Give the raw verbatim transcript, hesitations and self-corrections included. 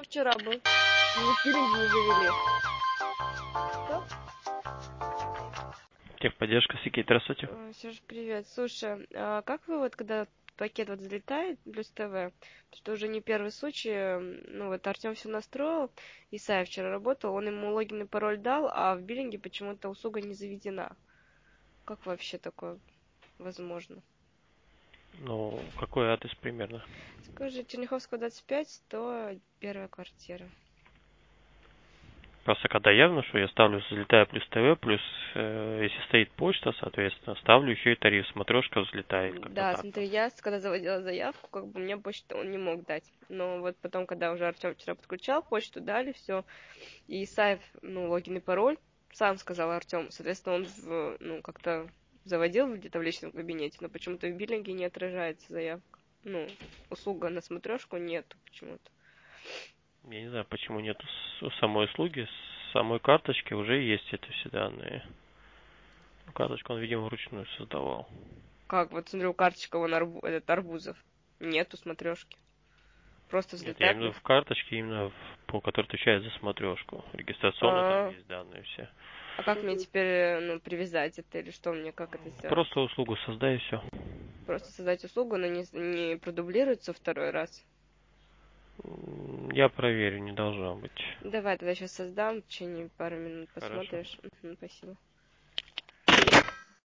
вчера был. Мне пилинги не завели. Что? Техподдержка, Сикей, здравствуйте. Э, Серж, привет. Слушай, а как вы вот, когда пакет вот залетает, плюс ТВ, что уже не первый случай, м, ну вот Артем все настроил, Исаев вчера работал, он ему логин и пароль дал, а в биллинге почему-то услуга не заведена. Как вообще такое возможно? Ну, какой адрес примерно? Скажи, Черняховского двадцать пять, сто первая квартира. Просто когда я вношу, я ставлю взлетая плюс ТВ, плюс, э, если стоит почта, соответственно, ставлю еще и тариф, смотрешка взлетает, как-то Да, так там. смотри, я с- когда заводила заявку, как бы мне почту он не мог дать. Но вот потом, когда уже Артем вчера подключал, почту дали, все. И Исаев, ну, логин и пароль, сам сказал Артем. Соответственно, он в, ну, как-то заводил где-то в личном кабинете, но почему-то в биллинге не отражается заявка. Ну, услуга на смотрешку нету почему-то. Я не знаю, почему нет у самой услуги, с самой карточки уже есть это все данные. Карточку он, видимо, вручную создавал. Как, вот смотрю, карточка вон арбу- этот Арбузов. Нету смотрешки. Просто Нет, я взлетает имею в плюс. виду в карточке, именно в- по которой отвечает за смотрешку. Регистрационные там А, есть данные все. а как мне теперь, э, ну, привязать это или что мне, как это сделать? Просто услугу создай и все. Просто создать услугу, но не, не продублируется второй раз. Я проверю, не должно быть. Давай тогда сейчас создам, в течение пары минут Хорошо. посмотришь. Мгм, спасибо.